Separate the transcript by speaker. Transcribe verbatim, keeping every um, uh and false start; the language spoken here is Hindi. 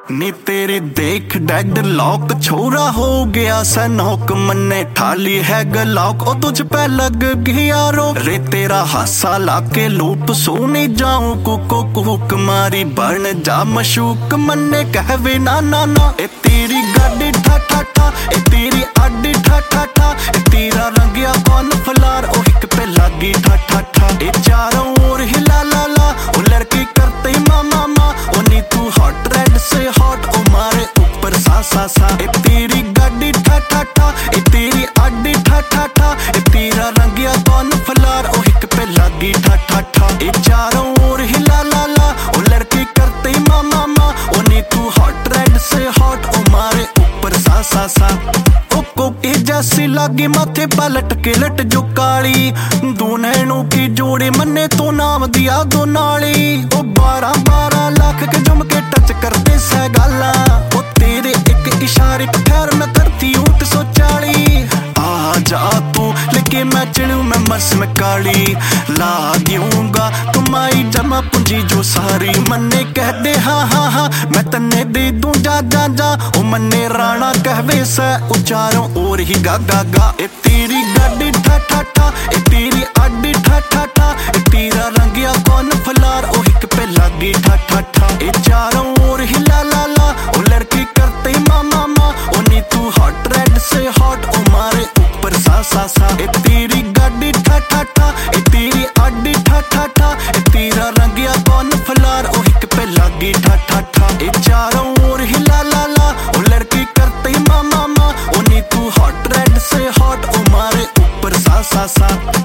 Speaker 1: नी तेरी देख डेड लॉक छोरा हो गया सनौक मन्ने ठाली है गलौक ओ तुझ पे लग गया रोक रे तेरा हासा लाके लूप सोने जाऊं कुको कुक मारी बन जा मशूक मन्ने कहवे ना ना ना ए तेरी गाड़ी ठा ठा ठा ए तेरी आडी ठा ठा ठा ए तेरा रंगिया कौन फलार ओ हिक पे लगी ठा ठा ठा ए चारों ओर हिला ला ला ओ लड़की करते मामा मा ओ नी तू हॉट रेड से हॉट ओ मारे ऊपर सा सा सा ए तेरी गाड़ी ठा ठा ठा ए तेरी आडी ठा ठा ठा ए तेरा रंगिया कौन फलार ओ हिक पे लगी ठा ठा ठा ए चारों ओर हिला ला ला ओ लड़की करते मामा मा ओ नी तू हॉट रेड से हॉट ओ मारे ऊपर सा सा सा ओ कोके जैसी लागी माथे पलट के लट जो काली दो नैनों की जोड़े मन्ने तो नाम दिया दो नाली ओ बारह बारह लाख के जुम के टच करते से गाला ओ तेरे एक इशारे पे ठहर मैं करती ऊट सौ चाली आ जा तू लेके मैं चलूं मैं मस में काली ला दूंगा तुम्हारी जमा पूंजी जो सारी मन्ने कह दे हाँ हाँ हाँ मैं तन्ने दे दूं जा जा जा ओ मन्ने राणा कहवे से उचारों और ही गा गा गा ए तेरी गाड़ी ठा ठा ठा ए तेरी आडी ठा ठा ठा ए तेरा रंगिया कौन फलार ओ हिक पे लगी ठा ठा ठा ए चारों ओर हिला ला ला ओ लड़की करते मामा मा ओ नी तू हॉट रेड से हॉट ओ मारे ऊपर सा सा सा ए तेरी गाड़ी ठा ठा ठा ए तेरी आडी ठा ठा ठा ए तेरा रंगिया कौन फलार ओ हिक पे लगी ठा ठा ठा ए चारों ओर हिला ला ला ओ लड़की करते मामा मा ओ नी तू हॉट रेड से हॉट ओ मारे ऊपर सा सा सा